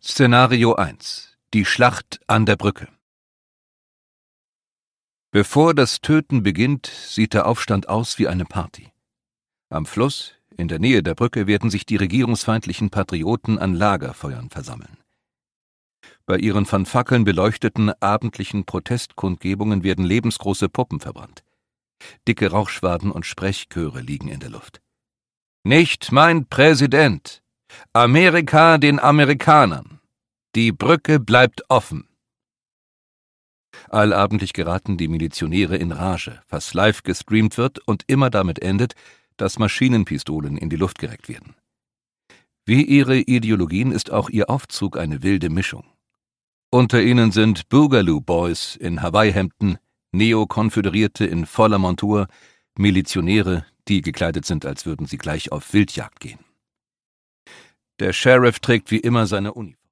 Szenario 1: Die Schlacht an der Brücke. Bevor das Töten beginnt, sieht der Aufstand aus wie eine Party. Am Fluss, in der Nähe der Brücke, werden sich die regierungsfeindlichen Patrioten an Lagerfeuern versammeln. Bei ihren von Fackeln beleuchteten abendlichen Protestkundgebungen werden lebensgroße Puppen verbrannt. Dicke Rauchschwaden und Sprechchöre liegen in der Luft. Nicht mein Präsident! Amerika den Amerikanern! Die Brücke bleibt offen! Allabendlich geraten die Milizionäre in Rage, was live gestreamt wird und immer damit endet, dass Maschinenpistolen in die Luft gereckt werden. Wie ihre Ideologien ist auch ihr Aufzug eine wilde Mischung. Unter ihnen sind Boogaloo Boys in Hawaii-Hemden, Neokonföderierte in voller Montur, Milizionäre, die gekleidet sind, als würden sie gleich auf Wildjagd gehen. Der Sheriff trägt wie immer seine Uniform.